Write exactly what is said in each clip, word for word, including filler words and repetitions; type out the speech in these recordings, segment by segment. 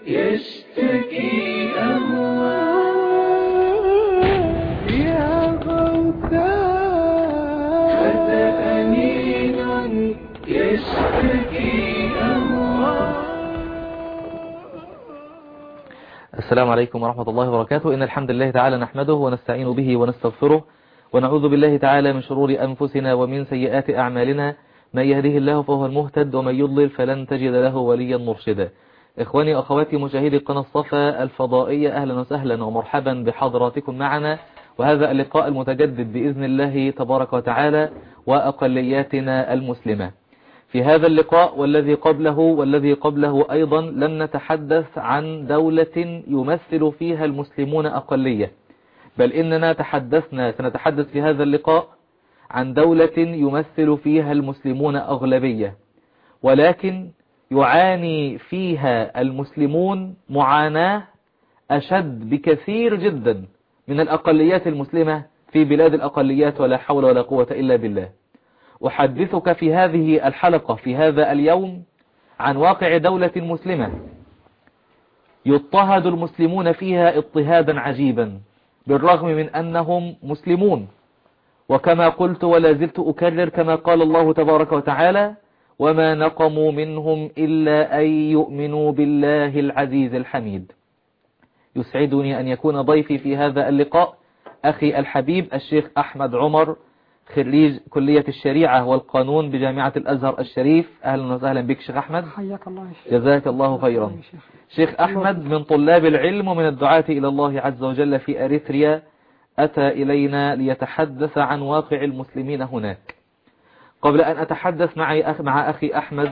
يشتكي أموال يا غوثان فتى أنين يشتكي أموال. السلام عليكم ورحمة الله وبركاته. إن الحمد لله تعالى نحمده ونستعين به ونستغفره ونعوذ بالله تعالى من شرور أنفسنا ومن سيئات أعمالنا. من يهده الله فهو المهتد ومن يضلل فلن تجد له وليا مرشدا. إخواني وأخواتي مشاهدي قناة الصفا الفضائية، أهلا وسهلا ومرحبا بحضراتكم معنا، وهذا اللقاء المتجدد بإذن الله تبارك وتعالى وأقلياتنا المسلمة. في هذا اللقاء والذي قبله والذي قبله أيضا لم نتحدث عن دولة يمثل فيها المسلمون أقلية، بل إننا تحدثنا سنتحدث في هذا اللقاء عن دولة يمثل فيها المسلمون أغلبية، ولكن يعاني فيها المسلمون معاناة أشد بكثير جدا من الأقليات المسلمة في بلاد الأقليات، ولا حول ولا قوة إلا بالله. أحدثك في هذه الحلقة في هذا اليوم عن واقع دولة مسلمة يضطهد المسلمون فيها اضطهادا عجيبا بالرغم من أنهم مسلمون، وكما قلت ولا زلت أكرر كما قال الله تبارك وتعالى: وما نقموا منهم إلا أن يؤمنوا بالله العزيز الحميد. يسعدني أن يكون ضيفي في هذا اللقاء أخي الحبيب الشيخ أحمد عمر، خريج كلية الشريعة والقانون بجامعة الأزهر الشريف. أهلا وسهلا بك شيخ أحمد. حياك الله. جزاك الله خيرا. شيخ أحمد من طلاب العلم ومن الدعاة إلى الله عز وجل في أريتريا، أتى إلينا ليتحدث عن واقع المسلمين هناك. قبل أن أتحدث معي أخ مع أخي أحمد،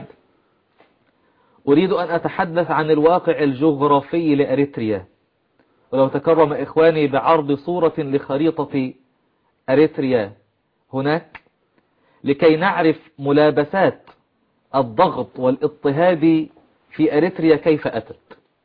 أريد أن أتحدث عن الواقع الجغرافي لأريتريا، ولو تكرم إخواني بعرض صورة لخريطة أريتريا هناك لكي نعرف ملابسات الضغط والاضطهاد في أريتريا كيف أتت.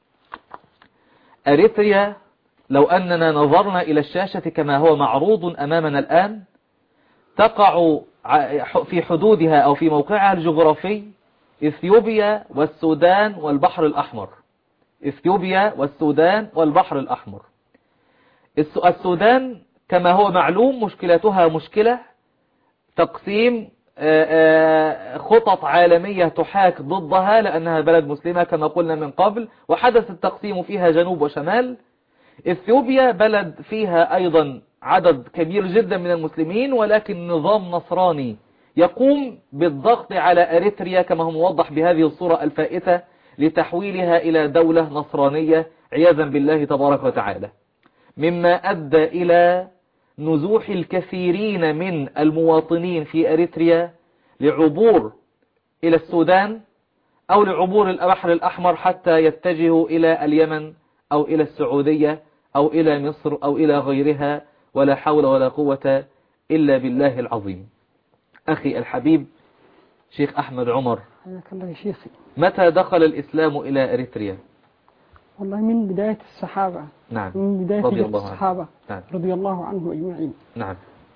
أريتريا لو أننا نظرنا إلى الشاشة كما هو معروض أمامنا الآن، تقع في حدودها أو في موقعها الجغرافي إثيوبيا والسودان والبحر الأحمر. إثيوبيا والسودان والبحر الأحمر. السودان كما هو معلوم مشكلتها مشكلة تقسيم خطط عالمية تحاك ضدها لأنها بلد مسلمة كما قلنا من قبل، وحدث التقسيم فيها جنوب وشمال. إثيوبيا بلد فيها أيضا عدد كبير جدا من المسلمين، ولكن نظام نصراني يقوم بالضغط على أريتريا كما هو موضح بهذه الصورة الفائتة لتحويلها إلى دولة نصرانية عياذا بالله تبارك وتعالى، مما أدى إلى نزوح الكثيرين من المواطنين في أريتريا لعبور إلى السودان أو لعبور البحر الأحمر حتى يتجهوا إلى اليمن أو إلى السعودية أو إلى مصر أو إلى غيرها، ولا حول ولا قوة إلا بالله العظيم. أخي الحبيب شيخ أحمد عمر، حياك الله يا شيخي. متى دخل الإسلام إلى أريتريا؟ والله من بداية الصحابة. نعم. من بداية رضي الله الصحابة. نعم. رضي الله عنهم أجمعين. نعم.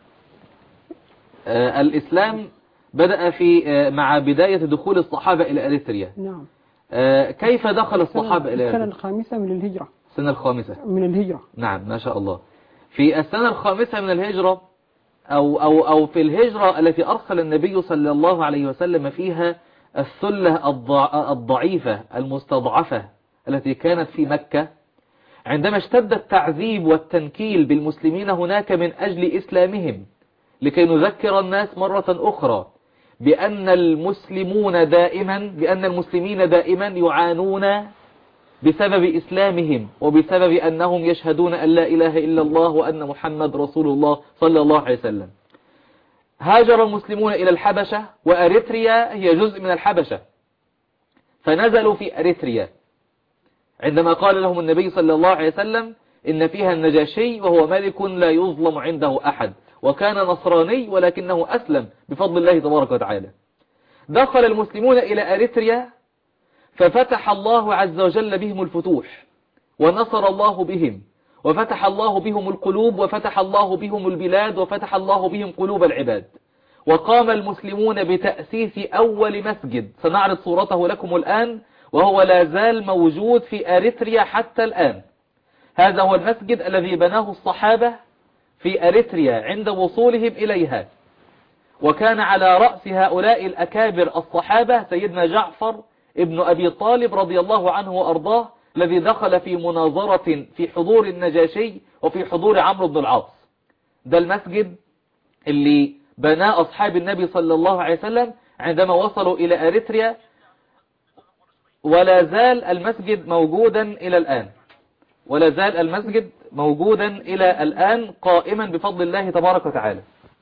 آه الإسلام بدأ في آه مع بداية دخول الصحابة إلى أريتريا. نعم. آه كيف دخل الصحابة إلى السنة الخامسة من الهجرة. السنة الخامسة من الهجرة. نعم، ما شاء الله. في السنة الخامسة من الهجرة أو, أو, أو في الهجرة التي أرسل النبي صلى الله عليه وسلم فيها الثلة الضعيفة المستضعفة التي كانت في مكة، عندما اشتد التعذيب والتنكيل بالمسلمين هناك من أجل إسلامهم، لكي نذكر الناس مرة أخرى بأن المسلمون دائما بأن المسلمين دائما يعانون بسبب إسلامهم وبسبب أنهم يشهدون أن لا إله إلا الله وأن محمد رسول الله صلى الله عليه وسلم. هاجر المسلمون إلى الحبشة، وأريتريا هي جزء من الحبشة، فنزلوا في أريتريا عندما قال لهم النبي صلى الله عليه وسلم إن فيها النجاشي وهو ملك لا يظلم عنده أحد، وكان نصراني ولكنه أسلم بفضل الله تبارك وتعالى. دخل المسلمون إلى أريتريا ففتح الله عز وجل بهم الفتوح، ونصر الله بهم، وفتح الله بهم القلوب، وفتح الله بهم البلاد، وفتح الله بهم قلوب العباد. وقام المسلمون بتأسيس أول مسجد سنعرض صورته لكم الآن، وهو لا زال موجود في أريتريا حتى الآن. هذا هو المسجد الذي بناه الصحابة في أريتريا عند وصولهم إليها، وكان على رأس هؤلاء الأكابر الصحابة سيدنا جعفر ابن أبي طالب رضي الله عنه وأرضاه، الذي دخل في مناظرة في حضور النجاشي وفي حضور عمرو بن العاص. ده المسجد اللي بناه أصحاب النبي صلى الله عليه وسلم عندما وصلوا إلى أريتريا، ولا زال المسجد موجودا إلى الآن، ولا زال المسجد موجودا إلى الآن قائما بفضل الله تبارك وتعالى.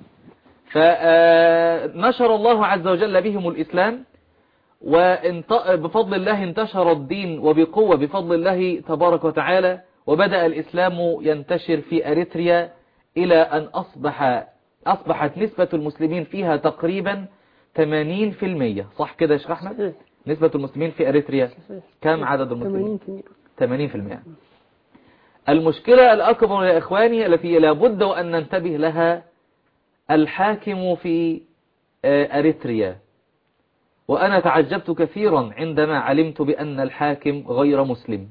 فنشر الله عز وجل بهم الإسلام، وبفضل الله انتشر الدين وبقوة بفضل الله تبارك وتعالى، وبدأ الإسلام ينتشر في أريتريا إلى أن أصبح أصبحت نسبة المسلمين فيها تقريبا ثمانين بالمئة. صح كده يا شيخ أحمد؟ نسبة المسلمين في أريتريا كم عدد المسلمين؟ ثمانين بالمئة. المشكلة الأكبر يا إخواني التي لابد وأن ننتبه لها الحاكم في أريتريا. وأنا تعجبت كثيرا عندما علمت بأن الحاكم غير مسلم.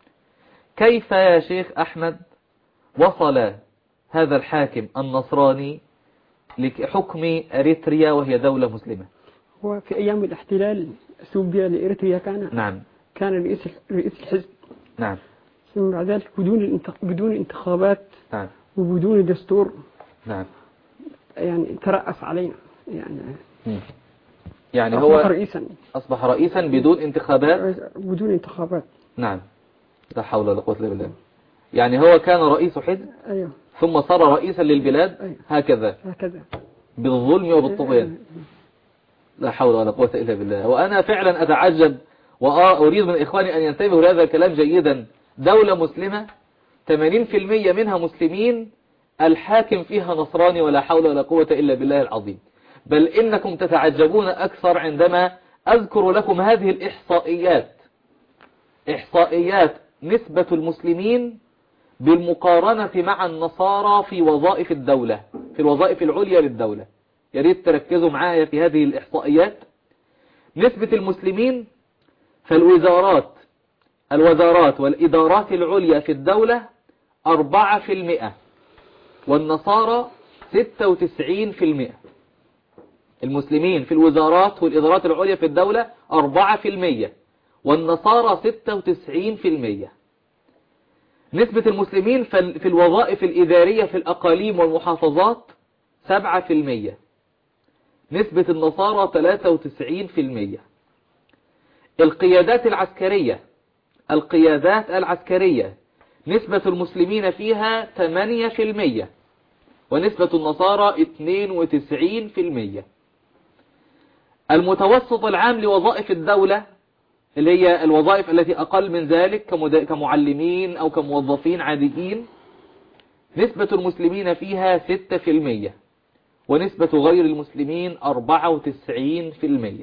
كيف يا شيخ أحمد وصل هذا الحاكم النصراني لحكم أريتريا وهي دولة مسلمة؟ هو في أيام الاحتلال السوري لإريتريا كان نعم كان رئيس رئيس الحزب. نعم. ثم بعد ذلك بدون بدون انتخابات. نعم. وبدون دستور. نعم. يعني ترأس علينا يعني. م. يعني أصبح هو رئيسا. أصبح رئيسا بدون انتخابات. بدون انتخابات. نعم. لا حول ولا قوة إلا بالله. يعني هو كان رئيس حزب. أيوه. ثم صار رئيسا للبلاد. أيوه. هكذا. هكذا. بالظلم وبالطغيان. لا حول ولا قوة إلا بالله. وأنا فعلا أتعجب وأريد من إخواني أن ينتبهوا لهذا الكلام جيدا. دولة مسلمة ثمانين بالمئة منها مسلمين، الحاكم فيها نصراني، ولا حول ولا قوة إلا بالله العظيم. بل إنكم تتعجبون أكثر عندما أذكر لكم هذه الإحصائيات، إحصائيات نسبة المسلمين بالمقارنة مع النصارى في وظائف الدولة، في الوظائف العليا للدولة. يريد تركزوا معايا في هذه الإحصائيات. نسبة المسلمين في الوزارات الوزارات والإدارات العليا في الدولة أربعة بالمئة، والنصارى ستة وتسعين بالمئة. المسلمين في الوزارات والإدارات العليا في الدولة أربعة بالمئة، والنصارى ستة وتسعين بالمئة. نسبة المسلمين في الوظائف الإدارية في الأقاليم والمحافظات سبعة بالمئة، نسبة النصارى ثلاثة وتسعين بالمئة. القيادات العسكرية القيادات العسكرية نسبة المسلمين فيها ثمانية بالمئة، ونسبة النصارى اثنين وتسعين بالمئة. المتوسط العام لوظائف الدولة اللي هي الوظائف التي أقل من ذلك كمعلمين أو كموظفين عاديين، نسبة المسلمين فيها ستة بالمئة، ونسبة غير المسلمين أربعة وتسعين بالمئة.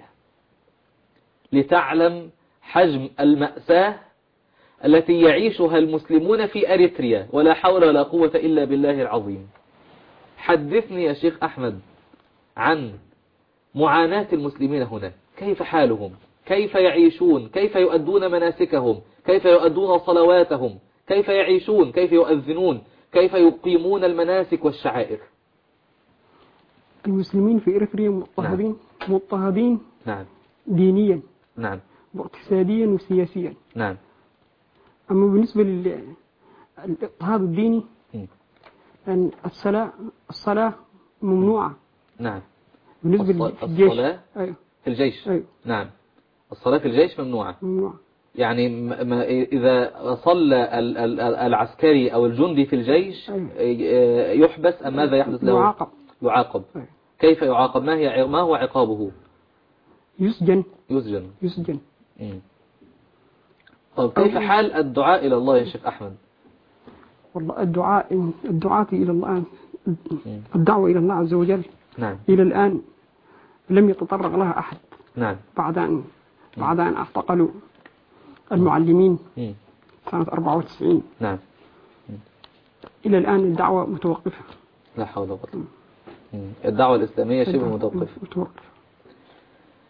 لتعلم حجم المأساة التي يعيشها المسلمون في أريتريا، ولا حول ولا قوة إلا بالله العظيم. حدثني يا شيخ أحمد عن معاناة المسلمين هنا، كيف حالهم، كيف يعيشون، كيف يؤدون مناسكهم، كيف يؤدون صلواتهم، كيف يعيشون، كيف يؤذنون، كيف يقيمون المناسك والشعائر. المسلمين في إريتريا مضطهدين. نعم. مضطهدين. نعم. دينيا. نعم. واقتصاديا وسياسيا. نعم. أما بالنسبة للاضطهاد الديني، أن الصلاة الصلاة ممنوعة. نعم. بالنسبة للجيش. الصلاة أيوه. في الجيش. أيوه. نعم. الصلاة في الجيش ممنوعة. ممنوعة. يعني ما إذا صلى العسكري أو الجندي في الجيش يحبس أم ماذا يحدث له؟ يعاقب. يعاقب. كيف يعاقب؟ ما هي ما هو عقابه؟ يسجن. يسجن. يسجن. مم. طب كيف حال الدعاء إلى الله يا شيخ أحمد؟ والله الدعاء الدعاء إلى الله، الدعوة إلى الله عز وجل. نعم. إلى الآن لم يتطرق لها أحد. نعم. بعد أن بعد أن اعتقلوا المعلمين مم. سنة أربعة وتسعين. نعم. إلى الآن الدعوة متوقفة. لا حول ولا قوة. الدعوة الإسلامية شبه متوقفة. متوقفة.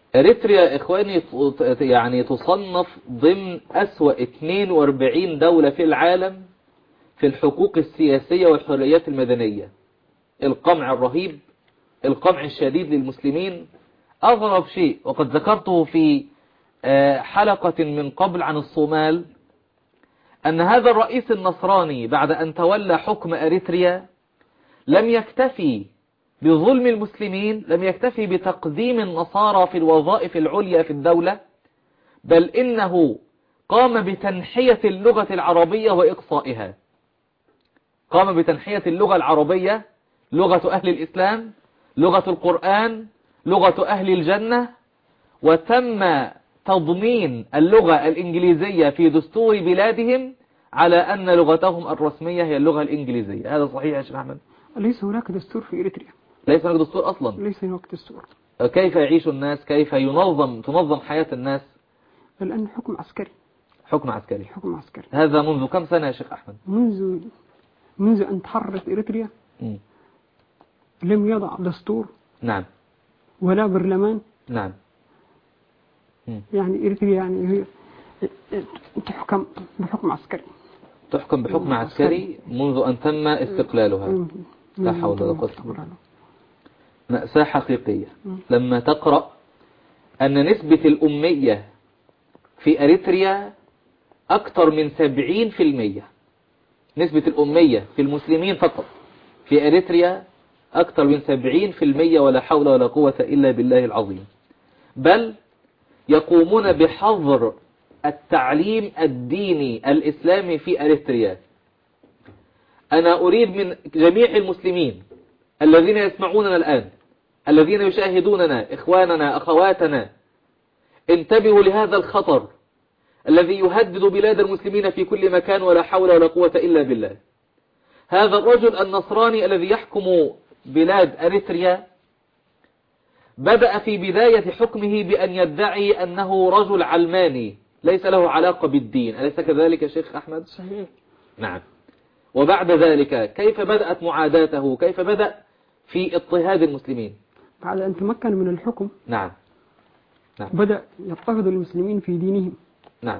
اريتريا اخواني يعني تصنف ضمن اسوأ اثنين وأربعين دولة في العالم في الحقوق السياسية والحريات المدنية. القمع الرهيب، القمع الشديد للمسلمين. اغرب شيء وقد ذكرته في حلقة من قبل عن الصومال، ان هذا الرئيس النصراني بعد ان تولى حكم اريتريا لم يكتفي بظلم المسلمين، لم يكتفي بتقديم النصارى في الوظائف العليا في الدولة، بل إنه قام بتنحية اللغة العربية وإقصائها. قام بتنحية اللغة العربية، لغة أهل الإسلام، لغة القرآن، لغة أهل الجنة، وتم تضمين اللغة الإنجليزية في دستور بلادهم على أن لغتهم الرسمية هي اللغة الإنجليزية. هذا صحيح يا شيخ أحمد؟ ليس هناك دستور في إريتريا. ليس هناك دستور أصلا. ليس هناك دستور. كيف يعيش الناس؟ كيف ينظم تنظم حياة الناس؟ الآن حكم عسكري. حكم عسكري. حكم عسكري. هذا منذ كم سنة يا شيخ أحمد؟ منذ منذ أن تحررت إريتريا م. لم يضع دستور. نعم. ولا برلمان. نعم. م. يعني إريتريا يعني هي تحكم بحكم عسكري. تحكم بحكم عسكري منذ أن تم استقلالها. لا حول ولا قوة إلا بالله. مأساة حقيقية لما تقرأ أن نسبة الأمية في أريتريا أكثر من سبعين في المية. نسبة الأمية في المسلمين فقط في أريتريا أكثر من سبعين في المية، ولا حول ولا قوة إلا بالله العظيم. بل يقومون بحظر التعليم الديني الإسلامي في أريتريا. أنا أريد من جميع المسلمين الذين يسمعوننا الآن، الذين يشاهدوننا، إخواننا أخواتنا، انتبهوا لهذا الخطر الذي يهدد بلاد المسلمين في كل مكان، ولا حول ولا قوة إلا بالله. هذا الرجل النصراني الذي يحكم بلاد أريتريا بدأ في بداية حكمه بأن يدعي أنه رجل علماني ليس له علاقة بالدين. أليس كذلك يا شيخ أحمد؟ صحيح. نعم. وبعد ذلك كيف بدأت معاداته؟ كيف بدأ في اضطهاد المسلمين؟ بعد أن تمكن من الحكم. نعم. نعم. بدأ يضطهد المسلمين في دينهم. نعم.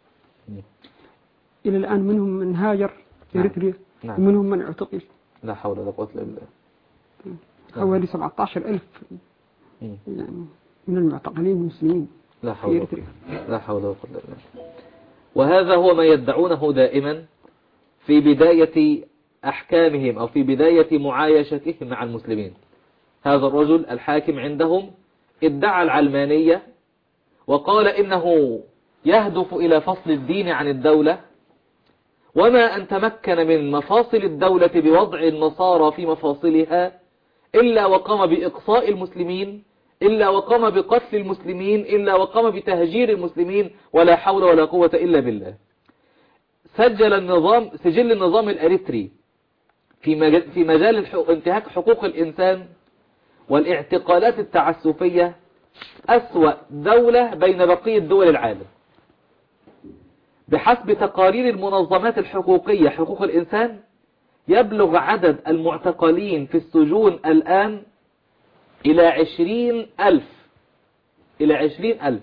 إلى الآن منهم من هاجر إريتريا. نعم. ومنهم من اعتقل. لا حول ولا قوة إلا بالله. حوالي سبعة عشر ألف يعني من المعتقلين المسلمين. لا حول ولا قوة. لا حول ولا قوة إلا بالله. وهذا هو ما يدعونه دائما في بداية أحكامهم أو في بداية معايشتهم مع المسلمين. هذا الرجل الحاكم عندهم ادعى العلمانية وقال إنه يهدف إلى فصل الدين عن الدولة، وما أن تمكن من مفاصل الدولة بوضع النصارى في مفاصلها إلا وقام بإقصاء المسلمين، إلا وقام بقتل المسلمين، إلا وقام بتهجير المسلمين، ولا حول ولا قوة إلا بالله. سجل النظام سجل النظام الأريتري في مجال, في مجال انتهاك حقوق الإنسان والاعتقالات التعسفية أسوأ دولة بين بقية دول العالم. بحسب تقارير المنظمات الحقوقية حقوق الإنسان يبلغ عدد المعتقلين في السجون الآن إلى عشرين ألف إلى عشرين ألف.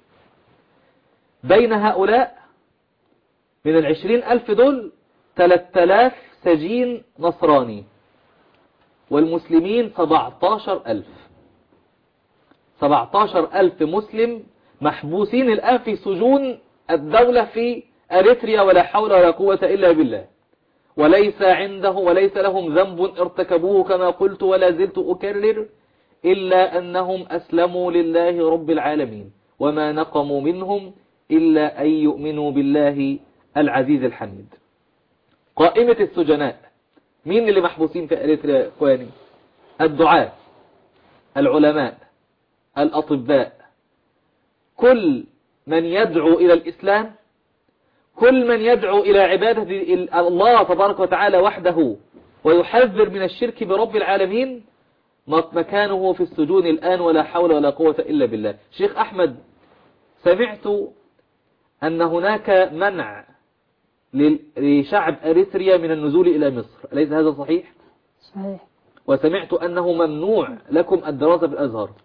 بين هؤلاء من العشرين ألف دول ثلاثة آلاف سجين نصراني، والمسلمين سبعة عشر ألف. سبعة عشر ألف مسلم محبوسين الآن في سجون الدولة في أريتريا، ولا حول ولا قوة إلا بالله، وليس عنده وليس لهم ذنب ارتكبوه كما قلت ولا زلت أكرر إلا أنهم أسلموا لله رب العالمين، وما نقموا منهم إلا أن يؤمنوا بالله العزيز الحميد. قائمة السجناء مين اللي محبوسين في أريتريا يا إخواني؟ الدعاة، العلماء، الأطباء، كل من يدعو إلى الإسلام، كل من يدعو إلى عبادة الله تبارك وتعالى وحده ويحذر من الشرك برب العالمين مكانه في السجون الآن، ولا حول ولا قوة إلا بالله. شيخ أحمد، سمعت أن هناك منع لشعب أريتريا من النزول إلى مصر، أليس هذا صحيح؟ صحيح. وسمعت أنه ممنوع لكم الدراسة في الأزهر.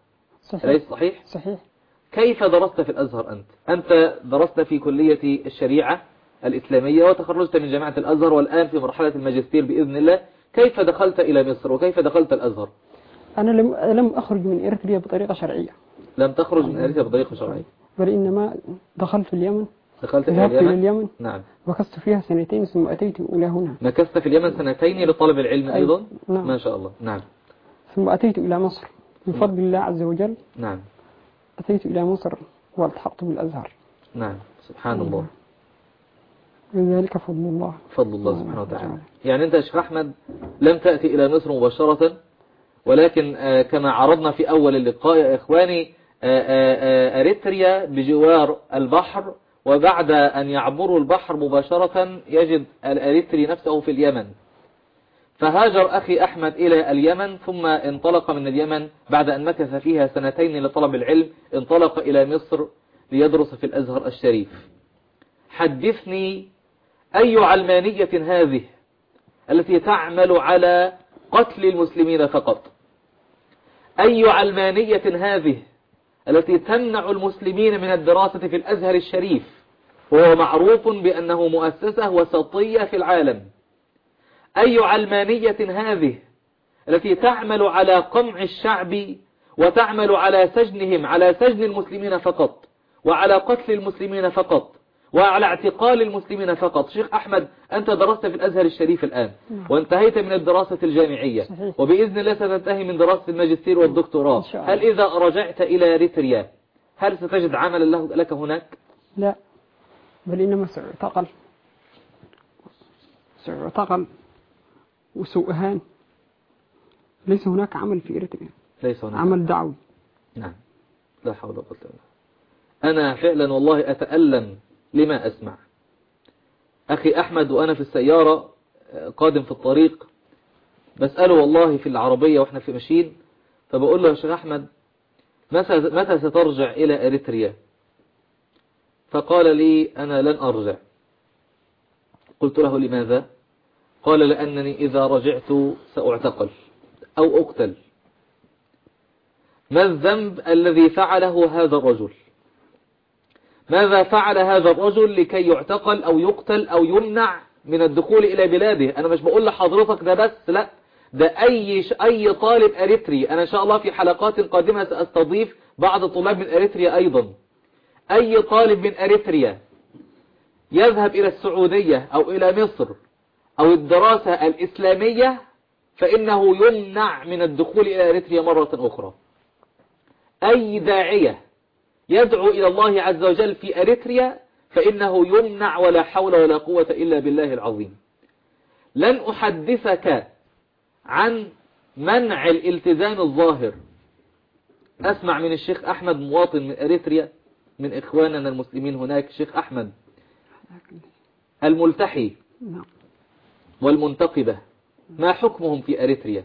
صحيح. أليس صحيح؟ صحيح. كيف درست في الأزهر أنت؟ أنت درست في كلية الشريعة الإسلامية وتخرجت من جامعة الأزهر والآن في مرحلة الماجستير بإذن الله. كيف دخلت إلى مصر وكيف دخلت الأزهر؟ أنا لم لم أخرج من إريتريا بطريقة شرعية. لم تخرج من إريتريا بطريقة شرعية، بل إنما دخلت في اليمن. دخلت إلى ذهبت إلى اليمن. اليمن. نعم. مكثت فيها سنتين ثم أتيت إلى هنا. مكثت في اليمن سنتين لطلب العلم أيضا. نعم. ما شاء الله. نعم. ثم أتيت إلى مصر بفضل الله عز وجل. نعم. أتيت إلى مصر والتحقت بالأزهر. نعم. سبحان الله. ذلك فضل الله. فضل الله سبحانه وتعالى. يعني أنت يا شيخ أحمد لم تأتي إلى مصر مباشرة، ولكن كما عرضنا في أول اللقاء يا إخواني، أريتريا بجوار البحر، وبعد أن يعبروا البحر مباشرة يجد الأريتري نفسه في اليمن. فهاجر أخي أحمد إلى اليمن، ثم انطلق من اليمن بعد أن مكث فيها سنتين لطلب العلم، انطلق إلى مصر ليدرس في الأزهر الشريف. حدثني، أي علمانية هذه التي تعمل على قتل المسلمين فقط؟ أي علمانية هذه التي تمنع المسلمين من الدراسة في الأزهر الشريف، وهو معروف بأنه مؤسسة وسطية في العالم؟ أي علمانية هذه التي تعمل على قمع الشعب وتعمل على سجنهم، على سجن المسلمين فقط، وعلى قتل المسلمين فقط، وعلى اعتقال المسلمين فقط؟ شيخ أحمد، أنت درست في الأزهر الشريف الآن وانتهيت من الدراسة الجامعية، صحيح. وبإذن الله ستنتهي من دراسة الماجستير والدكتوراه. هل إذا رجعت إلى إريتريا هل ستجد عملا لك هناك؟ لا، بل إنما سأعتقل سأعتقل وسوءهان. ليس هناك عمل في إريتريا، ليس هناك عمل دعوي. نعم. لا حول ولا قوة إلا بالله. أنا فعلا والله أتألم لما أسمع. أخي أحمد وأنا في السيارة قادم في الطريق بسأله والله في العربية وإحنا في ماشيين، فبقول له يا شيخ أحمد متى سترجع إلى إريتريا؟ فقال لي أنا لن أرجع. قلت له لماذا؟ قال لأنني إذا رجعت سأعتقل أو أقتل. ما الذنب الذي فعله هذا الرجل؟ ماذا فعل هذا الرجل لكي يعتقل أو يقتل أو يمنع من الدخول إلى بلاده؟ أنا مش بقول لحضرتك ده بس، لا، ده أي أي طالب أريتري. أنا إن شاء الله في حلقات قادمة سأستضيف بعض الطلاب من أريتريا أيضا. أي طالب من أريتريا يذهب إلى السعودية أو إلى مصر أو الدراسة الإسلامية فإنه يمنع من الدخول إلى أريتريا مرة أخرى. أي داعية يدعو إلى الله عز وجل في أريتريا فإنه يمنع، ولا حول ولا قوة إلا بالله العظيم. لن أحدثك عن منع الالتزام الظاهر. أسمع من الشيخ أحمد مواطن من أريتريا من إخواننا المسلمين هناك، الشيخ أحمد، الملتحي والمنتقبة ما حكمهم في أريتريا؟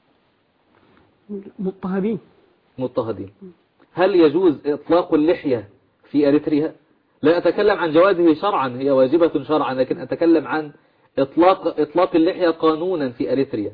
مضطهدين. مضطهدين. هل يجوز إطلاق اللحية في أريتريا؟ لا أتكلم عن جوازه شرعا، هي واجبة شرعا، لكن أتكلم عن إطلاق إطلاق اللحية قانونا في أريتريا.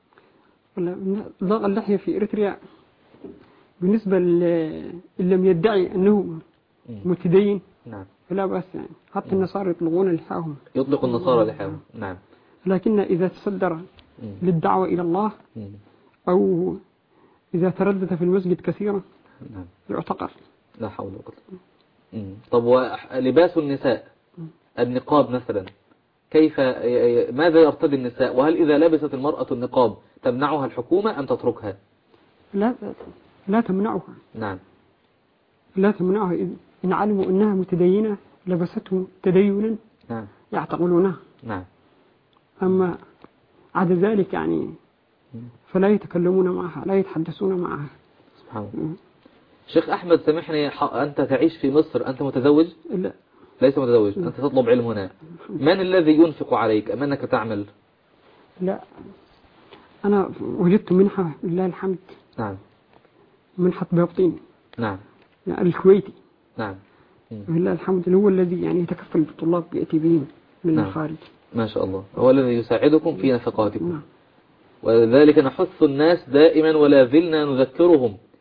إطلاق اللحية في أريتريا بالنسبة اللي لم يدعي أنه متدين نعم فلا بأس، يعني حتى النصارى يطلقون لحاهم، يطلق النصارى لحاهم. نعم. لكن إذا تصدر للدعوة إلى الله أو إذا تردد في المسجد كثيرا نعم يعتقل. لا حول ولا قوة. طب ولباس النساء النقاب مثلا، كيف ماذا يرتدي النساء؟ وهل إذا لبست المرأة النقاب تمنعها الحكومة أم تتركها؟ لا لا تمنعها. نعم. لا تمنعها إن علموا أنها متدينة لبسته تدينا نعم يعتقلونها. نعم. أما عدا ذلك يعني فلا يتكلمون معها، لا يتحدثون معها. سبحان الله. شيخ أحمد سامحني، أنت تعيش في مصر، أنت متزوج؟ لا ليس متزوج. أنت تطلب علم هنا. من الذي ينفق عليك أم أنك تعمل؟ لا، أنا وجدت منحة لله الحمد. نعم. منحة بابطين. نعم. يعني الكويتي. نعم. لله الحمد، هو الذي يعني يتكفل بالطلاب يأتي بهم من نعم. الخارج. ما شاء الله، هو الذي يساعدكم في نفقاتكم. نعم. ولذلك نحث الناس دائما ولا زلنا نذكرهم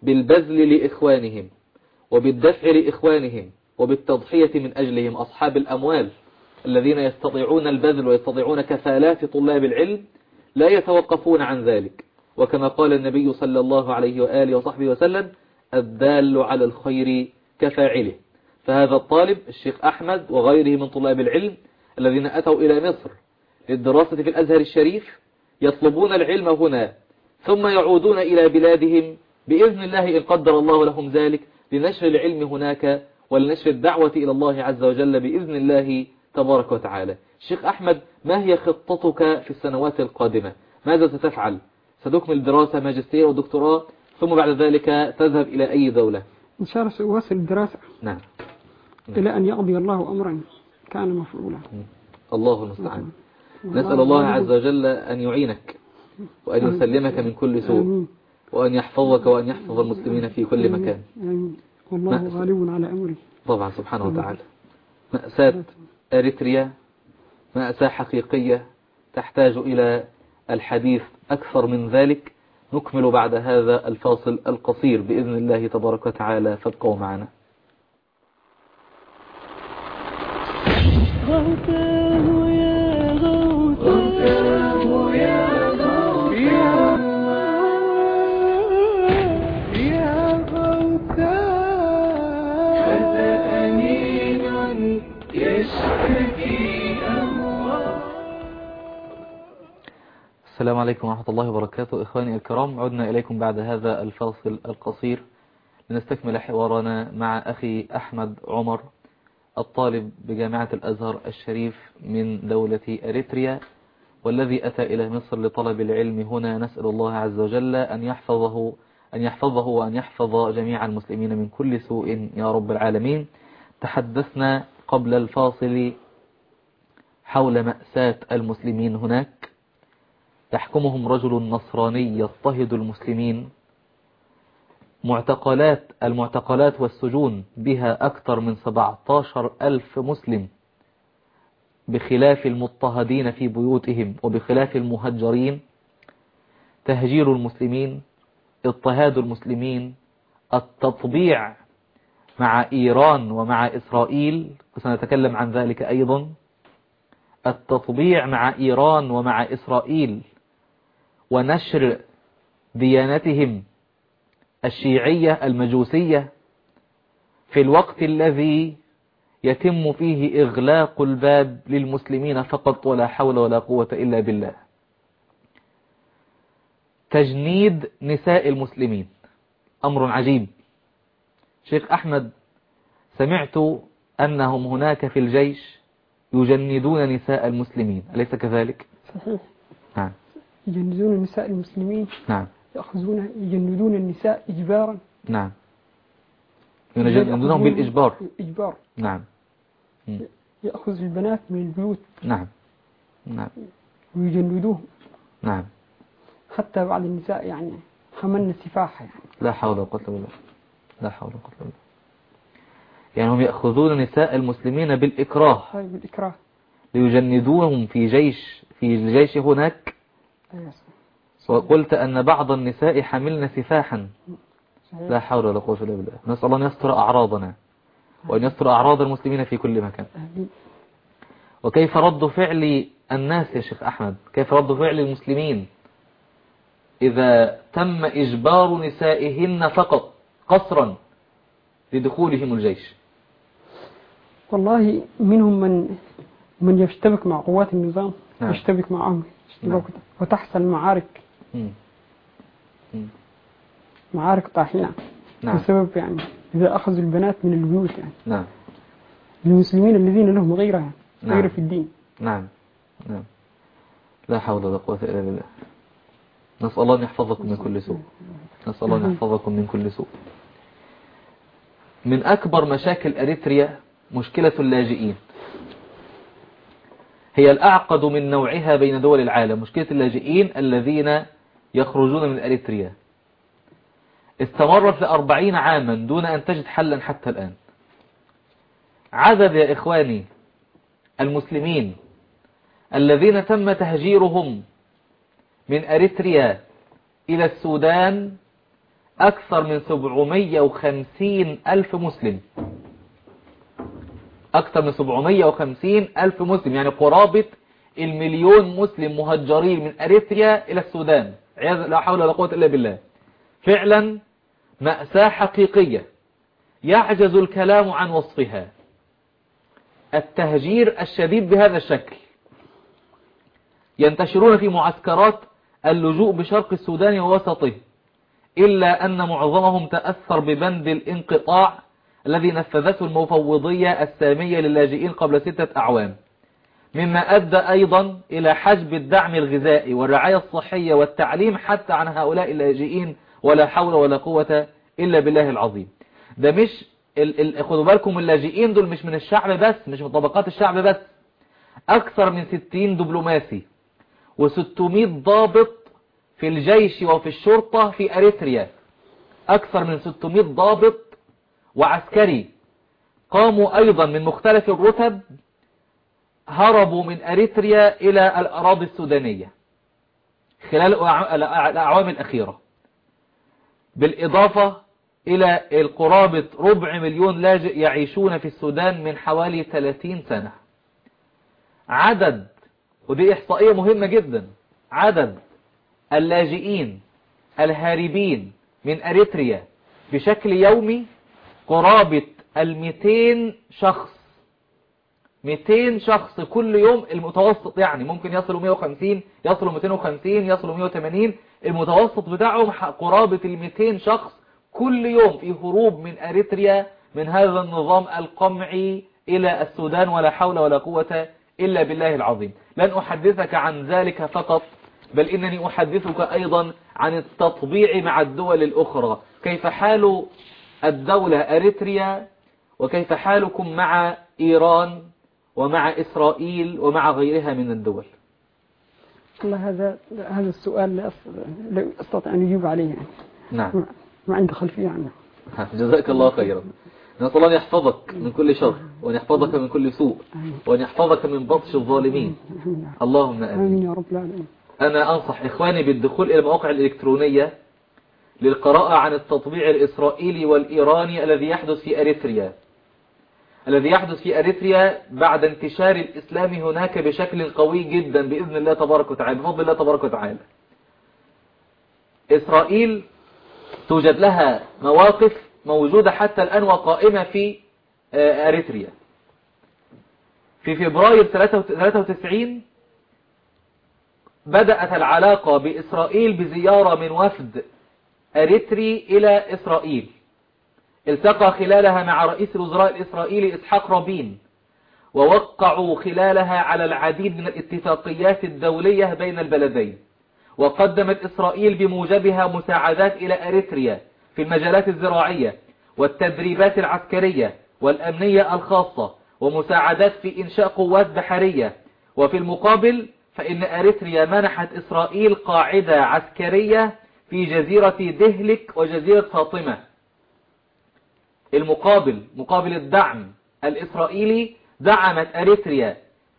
بالبذل لإخوانهم وبالدفع لإخوانهم وبالتضحية من أجلهم. أصحاب الأموال الذين يستطيعون البذل ويستطيعون كفالات طلاب العلم لا يتوقفون عن ذلك، وكما قال النبي صلى الله عليه وآله وصحبه وسلم: الدال على الخير كفاعله. فهذا الطالب الشيخ أحمد وغيره من طلاب العلم الذين أتوا إلى مصر للدراسة في الأزهر الشريف يطلبون العلم هنا ثم يعودون إلى بلادهم بإذن الله إن قدر الله لهم ذلك لنشر العلم هناك ولنشر الدعوة إلى الله عز وجل بإذن الله تبارك وتعالى. الشيخ أحمد، ما هي خطتك في السنوات القادمة؟ ماذا ستفعل؟ ستكمل دراسة ماجستير ودكتوراه ثم بعد ذلك تذهب إلى أي دولة؟ إن شاء الله سأواصل الدراسة نعم. إلى أن يقضي الله أمرا كان مفعولا. الله المستعان. نسأل الله عز وجل أن يعينك وأن يسلمك من كل سوء وأن يحفظك وأن يحفظ المسلمين في كل مكان. آمين. والله غالب على أمره طبعا سبحانه وتعالى. مأساة أريتريا مأساة حقيقية تحتاج إلى الحديث أكثر من ذلك. نكمل بعد هذا الفاصل القصير بإذن الله تبارك وتعالى، فابقوا معنا. غوثاه يا غوثاه يا غوثاه يا غوثاه هذا أنين يشتكي أمواه. السلام عليكم ورحمة الله وبركاته. إخواني الكرام، عدنا إليكم بعد هذا الفاصل القصير لنستكمل حوارنا مع أخي أحمد عمر الطالب بجامعة الأزهر الشريف من دولة أريتريا، والذي أتى إلى مصر لطلب العلم هنا. نسأل الله عز وجل أن يحفظه أن يحفظه وأن يحفظ جميع المسلمين من كل سوء يا رب العالمين. تحدثنا قبل الفاصل حول مأساة المسلمين هناك. يحكمهم رجل نصراني يضطهد المسلمين. معتقلات المعتقلات والسجون بها أكثر من سبعة عشر ألف مسلم، بخلاف المضطهدين في بيوتهم وبخلاف المهجرين. تهجير المسلمين، اضطهاد المسلمين، التطبيع مع إيران ومع إسرائيل، وسنتكلم عن ذلك أيضا. التطبيع مع إيران ومع إسرائيل ونشر ديانتهم الشيعية المجوسية في الوقت الذي يتم فيه إغلاق الباب للمسلمين فقط، ولا حول ولا قوة إلا بالله. تجنيد نساء المسلمين أمر عجيب. شيخ أحمد، سمعت أنهم هناك في الجيش يجندون نساء المسلمين، أليس كذلك؟ صحيح. نعم. يجندون نساء المسلمين. نعم. يأخذون يجندون النساء إجبارا. نعم. يجندونهم بالإجبار. إجبار. نعم. يأخذ البنات من البيوت. نعم. نعم. ويجندوهم. نعم. حتى بعض النساء يعني حملنا السفاح يعني. لا حول ولا قوة إلا بالله. لا حول ولا قوة إلا بالله. يعني هم يأخذون نساء المسلمين بالإكراه. بالإكراه. ليجندوهم في جيش في الجيش هناك. وقلت أن بعض النساء حملن سفاحا. لا حول ولا قوة إلا بالله. نسأل الله أن يستر أعراضنا وأن يستر أعراض المسلمين في كل مكان. وكيف رد فعل الناس يا شيخ أحمد؟ كيف رد فعل المسلمين إذا تم إجبار نسائهن فقط قصرا لدخولهم الجيش؟ والله منهم من من يشتبك مع قوات النظام. نعم. يشتبك معهم. نعم. وتحصل معارك. مم. مم. معارك طاحنة. نعم. بسبب يعني إذا أخذوا البنات من البيوت يعني. نعم. المسلمين الذين لهم غيرها يعني. نعم. غير في الدين. نعم. نعم. لا حول ولا قوة إلا بالله. نسأل الله أن يحفظكم من كل سوء. نسأل الله أن يحفظكم من كل سوء. من أكبر مشاكل أريتريا مشكلة اللاجئين. هي الأعقد من نوعها بين دول العالم. مشكلة اللاجئين الذين يخرجون من أريتريا استمرت لأربعين عاما دون أن تجد حلا حتى الآن. عدد يا إخواني المسلمين الذين تم تهجيرهم من أريتريا إلى السودان أكثر من سبعمائة وخمسين ألف مسلم، أكثر من سبعمائة وخمسين ألف مسلم، يعني قرابة المليون مسلم مهجرين من أريتريا إلى السودان، لا حول ولا قوة إلا بالله. فعلا مأساة حقيقية يعجز الكلام عن وصفها. التهجير الشديد بهذا الشكل، ينتشرون في معسكرات اللجوء بشرق السودان ووسطه، إلا أن معظمهم تأثر ببند الانقطاع الذي نفذته المفوضية السامية للاجئين قبل ستة أعوام، مما أدى أيضا إلى حجب الدعم الغذائي والرعاية الصحية والتعليم حتى عن هؤلاء اللاجئين، ولا حول ولا قوة إلا بالله العظيم. ده مش ال ال خدوا بالكم، اللاجئين دول مش من الشعب بس، مش من طبقات الشعب بس، أكثر من ستين دبلوماسي وستمائة ضابط في الجيش وفي الشرطة في أريتريا، أكثر من ستمائة ضابط وعسكري قاموا أيضا من مختلف الرتب، هربوا من أريتريا إلى الأراضي السودانية خلال الأعوام الأخيرة، بالإضافة إلى القرابة ربع مليون لاجئ يعيشون في السودان من حوالي ثلاثين سنة. عدد، ودي إحصائية مهمة جدا، عدد اللاجئين الهاربين من أريتريا بشكل يومي قرابة المئتين شخص، مئتين شخص كل يوم المتوسط، يعني ممكن يصلوا مئة وخمسين، يصلوا مئتين وخمسين، يصلوا مئة وثمانين، المتوسط بتاعهم قرابة المئتين شخص كل يوم في هروب من أريتريا من هذا النظام القمعي إلى السودان، ولا حول ولا قوة إلا بالله العظيم. لن أحدثك عن ذلك فقط، بل إنني أحدثك أيضا عن التطبيع مع الدول الأخرى، كيف حال الدولة أريتريا وكيف حالكم مع إيران ومع إسرائيل ومع غيرها من الدول. والله هذا هذا السؤال لا أستطيع أن أجيب عليه يعني. نعم، ما عندي خلفية عنه. جزاك الله خيرا. نسأل الله أن يحفظك من كل شر، وأن يحفظك من كل سوء، وأن يحفظك من بطش الظالمين. اللهم آمين يا رب العالمين. أنا أنصح إخواني بالدخول إلى المواقع الإلكترونية للقراءة عن التطبيع الإسرائيلي والإيراني الذي يحدث في أريتريا، الذي يحدث في أريتريا بعد انتشار الإسلام هناك بشكل قوي جدا بإذن الله تبارك وتعالى، بفضل الله تبارك وتعالى. إسرائيل توجد لها مواقف موجودة حتى الآن وقائمة في أريتريا. في فبراير ثلاثة وتسعين بدأت العلاقة بإسرائيل بزيارة من وفد أريتري إلى إسرائيل، التقى خلالها مع رئيس الوزراء الإسرائيلي إسحاق رابين، ووقعوا خلالها على العديد من الاتفاقيات الدولية بين البلدين. وقدمت إسرائيل بموجبها مساعدات إلى أريتريا في المجالات الزراعية والتدريبات العسكرية والأمنية الخاصة، ومساعدات في إنشاء قوات بحرية. وفي المقابل فإن أريتريا منحت إسرائيل قاعدة عسكرية في جزيرة دهلك وجزيرة فاطمة. المقابل، مقابل الدعم الإسرائيلي، دعمت أريتريا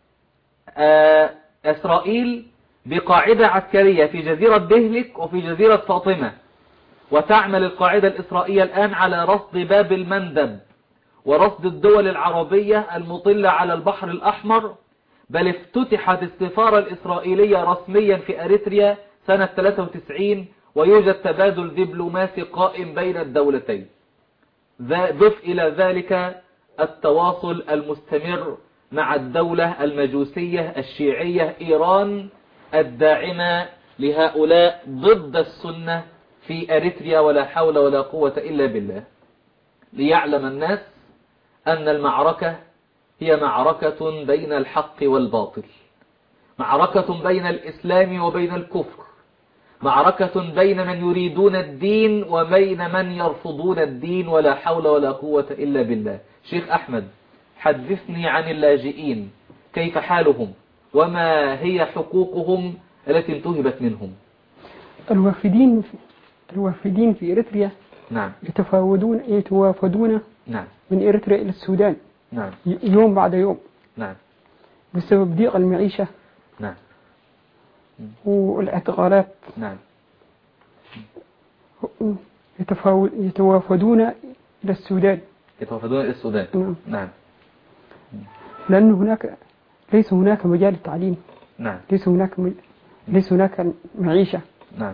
إسرائيل بقاعدة عسكرية في جزيرة دهلك وفي جزيرة فاطمة. وتعمل القاعدة الإسرائيلية الآن على رصد باب المندب ورصد الدول العربية المطلة على البحر الأحمر، بل افتتحت السفارة الإسرائيلية رسميا في أريتريا سنة ثلاثة وتسعين، ويوجد تبادل دبلوماسي قائم بين الدولتين. ضف إلى ذلك التواصل المستمر مع الدولة المجوسية الشيعية إيران الداعمة لهؤلاء ضد السنة في أريتريا، ولا حول ولا قوة إلا بالله. ليعلم الناس أن المعركة هي معركة بين الحق والباطل، معركة بين الإسلام وبين الكفر، معركة بين من يريدون الدين وبين من يرفضون الدين، ولا حول ولا قوة إلا بالله. شيخ أحمد، حدثني عن اللاجئين، كيف حالهم وما هي حقوقهم التي انتهبت منهم؟ الوافدين الوافدين في إريتريا نعم يتفاوضون يتوافدون نعم من إريتريا إلى السودان نعم يوم بعد يوم نعم بسبب ضيق المعيشة نعم والاعتقالات. نعم يتفاو- يتوافدون إلى السودان. يتوافدون إلى السودان. نعم. نعم. لأن هناك ليس هناك مجال التعليم. نعم. ليس هناك م... ليس هناك معيشة. نعم.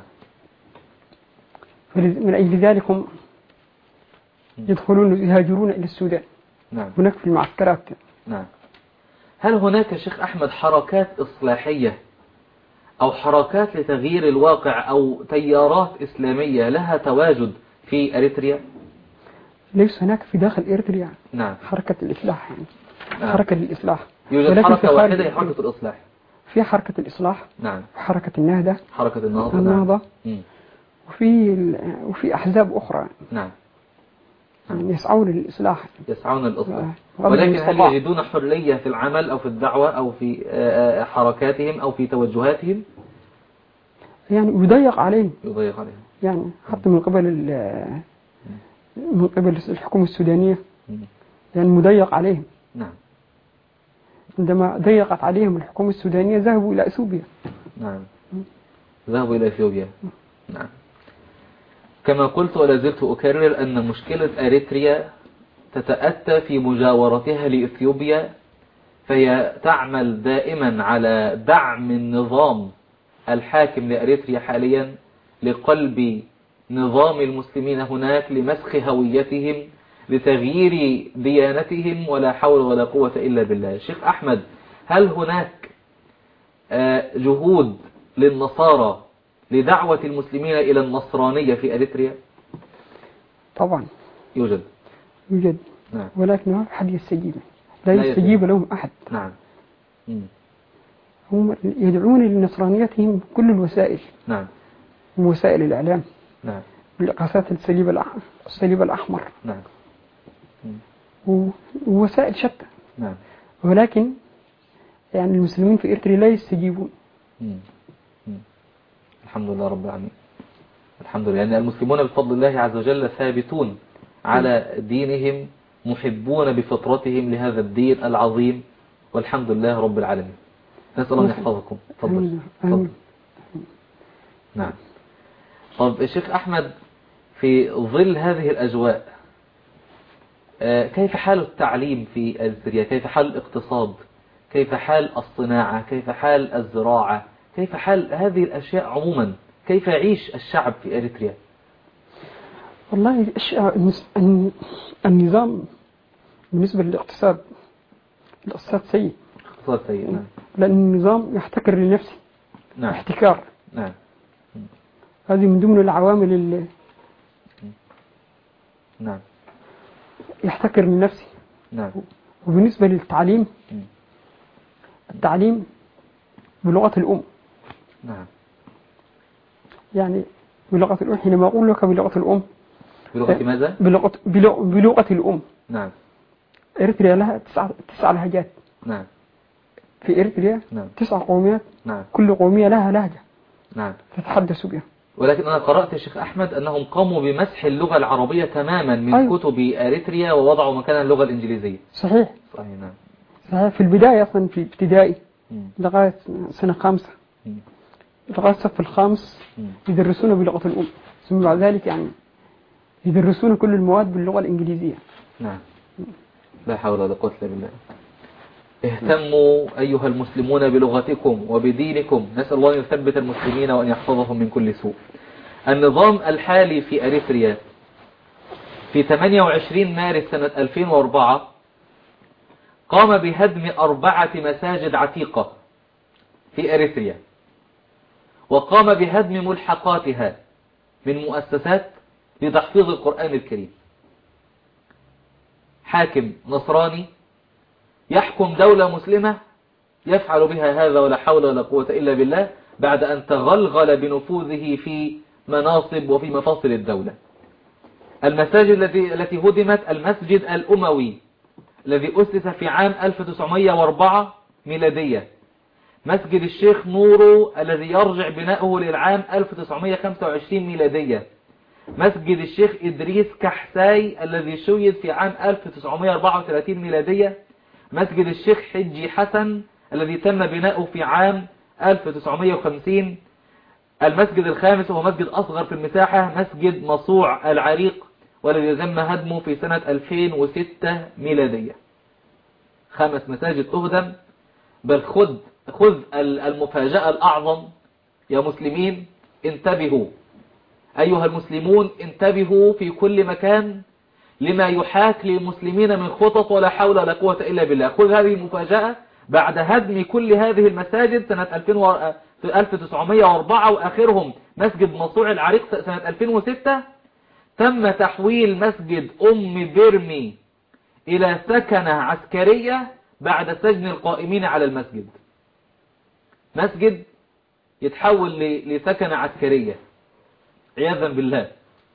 من أجل ذلك هم يدخلون يهاجرون إلى السودان. نعم. هناك في المعسكرات. نعم. هل هناك شيخ أحمد حركات إصلاحية أو حركات لتغيير الواقع أو تيارات إسلامية لها تواجد في أريتريا؟ ليس هناك في داخل إريتريا نعم. حركة الإصلاح يعني. نعم. حركة الإصلاح يوجد حركة واحدة هي حركة الإصلاح. في حركة الإصلاح. نعم. حركة النهضة. حركة النهضة. النهضة. نعم. وفي ال... وفي أحزاب أخرى. نعم. يعني يسعون للإصلاح. يسعون للإصلاح. آه. ولكن هل يجدون حرية في العمل أو في الدعوة أو في حركاتهم أو في توجهاتهم؟ يعني يضيق عليهم. يضيق عليهم. يعني حتى من قبل من قبل الحكومة السودانية يعني مضيق عليهم. نعم. عندما ضيقت عليهم الحكومة السودانية ذهبوا إلى إثيوبيا. نعم. ذهبوا إلى إثيوبيا. نعم. كما قلت ولا زلت أكرر أن مشكلة أريتريا تتأتى في مجاورتها لإثيوبيا، فهي تعمل دائما على دعم النظام الحاكم لأريتريا حاليا لقلب نظام المسلمين هناك، لمسخ هويتهم، لتغيير ديانتهم، ولا حول ولا قوة إلا بالله. شيخ أحمد، هل هناك جهود للنصارى لدعوة المسلمين إلى النصرانية في أريتريا؟ طبعا يوجد. يوجد. نعم. ولكن ما أحد يستجيب، لا, لا يستجيب لهم أحد. نعم. مم. هم يدعون لنصرانيتهم كل الوسائل. نعم. وسائل الإعلام. نعم. بالقاسات الصليب الأحمر الصليب الأحمر. نعم. ووسائل شتى. نعم. ولكن يعني المسلمين في إريتريا لا يستجيبون. مم. مم. الحمد لله رب العالمين. الحمد لله، لأن المسلمون بفضل الله عز وجل ثابتون على دينهم، محبون بفطرتهم لهذا الدين العظيم، والحمد لله رب العالمين. نسأل الله أن يحفظكم. تفضل. تفضل. نعم. طب الشيخ أحمد، في ظل هذه الأجواء كيف حال التعليم في أريتريا؟ كيف حال الاقتصاد؟ كيف حال الصناعة؟ كيف حال الزراعة؟ كيف حال هذه الأشياء عموما؟ كيف يعيش الشعب في أريتريا؟ والله النظام بالنسبة للاقتصاد الاقتصاد سيء. اقتصاد سيء. نعم. لأن النظام يحتكر لنفسه. نعم. احتكار. نعم. هذه من ضمن العوامل اللي نعم. يحتكر من نفسه. نعم. وبالنسبة للتعليم التعليم بلغة الأم. نعم. يعني بلغة الأم، حينما أقول لك بلغة الأم بلغة ماذا؟ بلغة, بلغة, بلغة الأم. نعم. إريتريا لها تسع, تسع لهجات. نعم. في إريتريا نعم. تسع قوميات. نعم. كل قومية لها لهجة. نعم. تتحدث بها. ولكن أنا قرأت يا شيخ أحمد أنهم قاموا بمسح اللغة العربية تماما من أيوة. كتب أريتريا ووضعوا مكانها اللغة الإنجليزية. صحيح. صحيح. نعم. صحيح. في البداية أصلا في ابتدائي مم. لغاية سنة خامسة مم. لغاية الصف الخامس مم. يدرسون بلغة الأم، ثم بعد ذلك يعني يدرسون كل المواد باللغة الإنجليزية. نعم. لا حول ولا قوة إلا بالله. اهتموا أيها المسلمون بلغتكم وبدينكم، نسأل الله أن يثبت المسلمين وأن يحفظهم من كل سوء. النظام الحالي في أريتريا في ثمانية وعشرين مارس سنة ألفين وأربعة قام بهدم أربعة مساجد عتيقة في أريتريا، وقام بهدم ملحقاتها من مؤسسات لتحفيظ القرآن الكريم. حاكم نصراني يحكم دولة مسلمة يفعل بها هذا، ولا حول ولا قوة إلا بالله، بعد أن تغلغل بنفوذه في مناصب وفي مفاصل الدولة. المساجد التي التي هدمت: المسجد الأموي الذي أسس في عام ألف وتسعمئة وأربعة ميلادية، مسجد الشيخ نورو الذي يرجع بناؤه للعام ألف وتسعمئة وخمسة وعشرين ميلادية، مسجد الشيخ إدريس كحساي الذي شيد في عام ألف وتسعمئة وأربعة وثلاثين ميلادية، مسجد الشيخ حجي حسن الذي تم بناؤه في عام ألف وتسعمئة وخمسين، المسجد الخامس هو مسجد أصغر في المساحة، مسجد مصوع العريق، والذي تم هدمه في سنة ألفين وستة ميلادية. خمس مساجد أهدم. بل خذ خذ المفاجأة الأعظم يا مسلمين، انتبهوا أيها المسلمون، انتبهوا في كل مكان لما يحاك للمسلمين من خطط ولا حول ولا قوة إلا بالله. خذ هذه المفاجأة، بعد هدم كل هذه المساجد سنة ألف وتسعمائة وأربعة وآخرهم مسجد مصوع العريق سنة ألفين وستة، تم تحويل مسجد أم بيرمي إلى سكنة عسكرية بعد سجن القائمين على المسجد. مسجد يتحول لسكنة عسكرية عياذا بالله.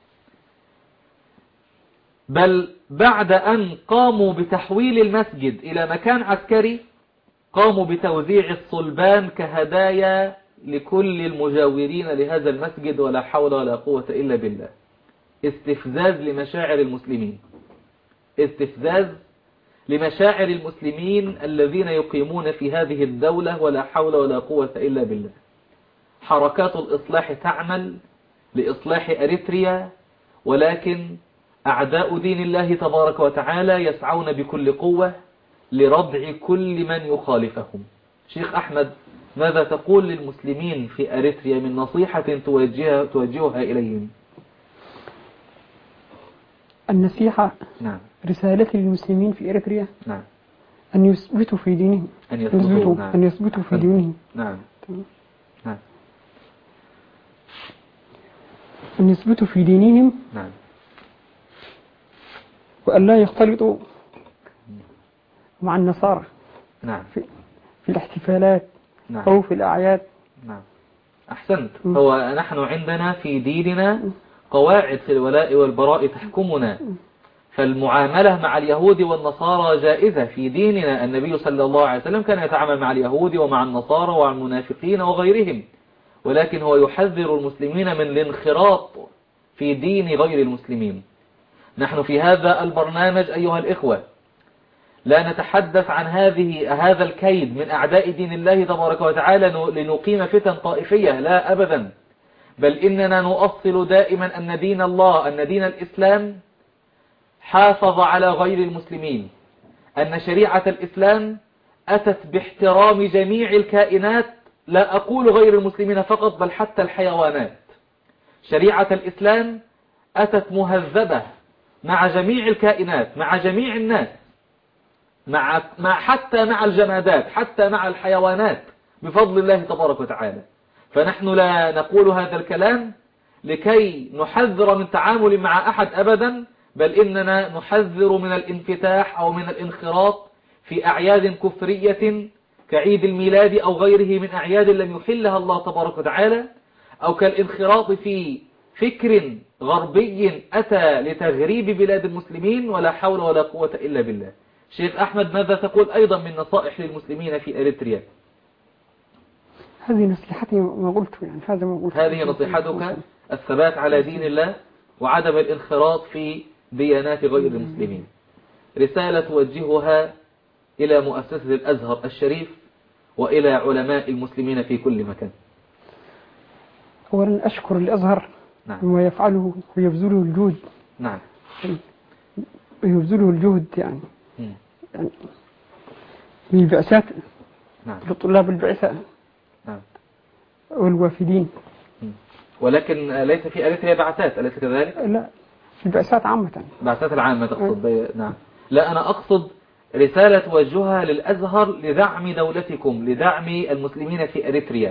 بل بعد أن قاموا بتحويل المسجد إلى مكان عسكري، قاموا بتوزيع الصلبان كهدايا لكل المجاورين لهذا المسجد، ولا حول ولا قوة إلا بالله. استفزاز لمشاعر المسلمين، استفزاز لمشاعر المسلمين الذين يقيمون في هذه الدولة، ولا حول ولا قوة إلا بالله. حركات الإصلاح تعمل لإصلاح أريتريا، ولكن أعداء دين الله تبارك وتعالى يسعون بكل قوة لردع كل من يخالفهم. شيخ أحمد، ماذا تقول للمسلمين في أريتريا من نصيحة توجهها, توجهها إليهم؟ النصيحة، نعم، رسالتي للمسلمين في أريتريا، نعم، أن يثبتوا في دينهم، أن يثبتوا, نعم. أن يثبتوا في دينهم، نعم. نعم. أن يثبتوا في دينهم، نعم. وأن لا يختلطوا مع النصارى، نعم، في, في الاحتفالات، نعم، أو في الأعياد. نعم، أحسنت. هو نحن عندنا في ديننا قواعد في الولاء والبراء تحكمنا، فالمعاملة مع اليهود والنصارى جائزة في ديننا. النبي صلى الله عليه وسلم كان يتعامل مع اليهود ومع النصارى ومع المنافقين وغيرهم، ولكن هو يحذر المسلمين من الانخراط في دين غير المسلمين. نحن في هذا البرنامج أيها الإخوة لا نتحدث عن هذه هذا الكيد من أعداء دين الله تبارك وتعالى لنقيم فتن طائفية، لا أبدا، بل إننا نؤصل دائما أن دين الله، أن دين الإسلام حافظ على غير المسلمين، أن شريعة الإسلام أتت باحترام جميع الكائنات، لا أقول غير المسلمين فقط بل حتى الحيوانات. شريعة الإسلام أتت مهذبة مع جميع الكائنات، مع جميع الناس، مع مع حتى مع الجمادات، حتى مع الحيوانات بفضل الله تبارك وتعالى. فنحن لا نقول هذا الكلام لكي نحذر من تعامل مع أحد أبدا، بل إننا نحذر من الانفتاح أو من الانخراط في أعياد كفرية كعيد الميلاد أو غيره من أعياد لم يحلها الله تبارك وتعالى، أو كالانخراط في فكر غربي أتى لتغريب بلاد المسلمين، ولا حول ولا قوة إلا بالله. شيخ أحمد، ماذا تقول أيضا من نصائح للمسلمين في أريتريا؟ هذه نصيحتي ما قلت، يعني هذا ما قلت. هذه نصيحتك، الثبات على دين الله وعدم الانخراط في ديانات غير المسلمين. رسالة توجهها إلى مؤسسة الأزهر الشريف وإلى علماء المسلمين في كل مكان. أولا أشكر الأزهر نعم. بما يفعله ويبذله الجهد. نعم. ويبذله الجهد يعني, م. يعني للبعثات. نعم. لطلاب البعثة. نعم. والوافدين. م. ولكن ليس في أريتريا بعثات، أليس كذلك؟ لا، في البعثات عامة. بعثات العامة تقصد؟ نعم. لا، أنا أقصد رسالة توجهها للأزهر لدعم دولتكم، لدعم المسلمين في أريتريا.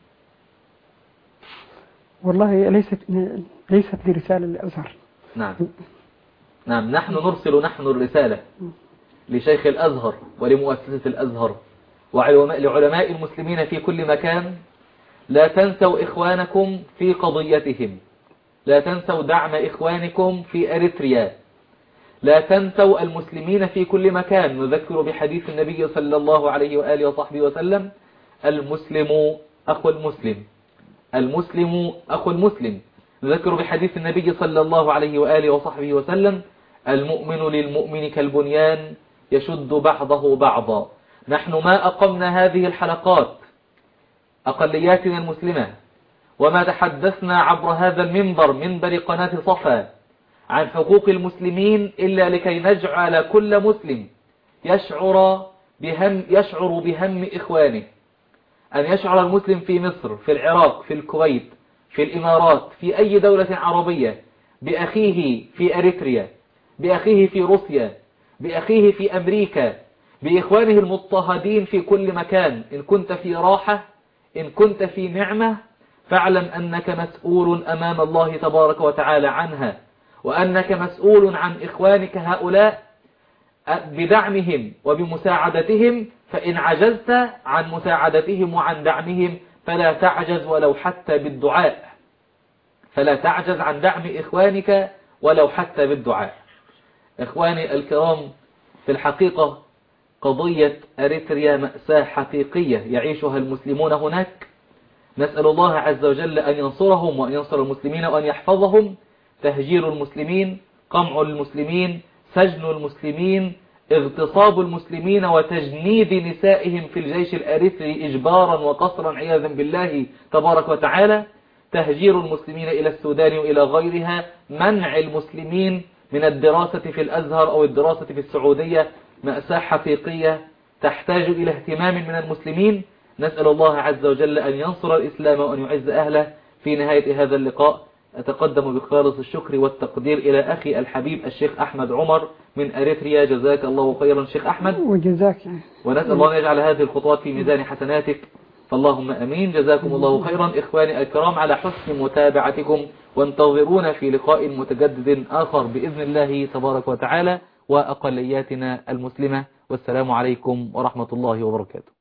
والله ليست ليست لرسالة للأزهر. نعم. نعم، نحن نرسل نحن الرسالة لشيخ الأزهر ولمؤسسة الأزهر ولعلماء المسلمين في كل مكان: لا تنسوا إخوانكم في قضيتهم، لا تنسوا دعم إخوانكم في أريتريا، لا تنسوا المسلمين في كل مكان. نذكر بحديث النبي صلى الله عليه وآله وصحبه وسلم: المسلم أخو المسلم، المسلم أخو المسلم. نذكر بحديث النبي صلى الله عليه وآله وصحبه وسلم: المؤمن للمؤمن كالبنيان يشد بعضه بعضا. نحن ما أقمنا هذه الحلقات، أقلياتنا المسلمة وما تحدثنا عبر هذا المنبر منبر قناة صفا عن حقوق المسلمين إلا لكي نجعل كل مسلم يشعر بهم, يشعر بهم إخوانه، أن يشعر المسلم في مصر، في العراق، في الكويت، في الإمارات، في أي دولة عربية بأخيه في أريتريا، بأخيه في روسيا، بأخيه في أمريكا، بإخوانه المضطهدين في كل مكان. إن كنت في راحة، إن كنت في نعمة، فاعلم أنك مسؤول أمام الله تبارك وتعالى عنها، وأنك مسؤول عن إخوانك هؤلاء بدعمهم وبمساعدتهم. فإن عجزت عن مساعدتهم وعن دعمهم فلا تعجز ولو حتى بالدعاء، فلا تعجز عن دعم إخوانك ولو حتى بالدعاء. إخواني الكرام، في الحقيقة قضية أريتريا مأساة حقيقية يعيشها المسلمون هناك. نسأل الله عز وجل أن ينصرهم وأن ينصر المسلمين وأن يحفظهم. تهجير المسلمين، قمع المسلمين، سجن المسلمين، اغتصاب المسلمين وتجنيد نسائهم في الجيش الأريتري إجبارا وقصرا عياذا بالله تبارك وتعالى، تهجير المسلمين إلى السودان وإلى غيرها، منع المسلمين من الدراسة في الأزهر أو الدراسة في السعودية، مأساة حقيقية تحتاج إلى اهتمام من المسلمين. نسأل الله عز وجل أن ينصر الإسلام وأن يعز أهله. في نهاية هذا اللقاء أتقدم بخالص الشكر والتقدير إلى أخي الحبيب الشيخ أحمد عمر من أريتريا. جزاك الله خيرا شيخ أحمد، وجزاك. ونسأل الله أن يجعل هذه الخطوات في ميزان حسناتك، فاللهم أمين. جزاكم الله خيرا إخواني الكرام على حسن متابعتكم، وانتظرونا في لقاء متجدد آخر بإذن الله تبارك وتعالى وأقلياتنا المسلمة. والسلام عليكم ورحمة الله وبركاته.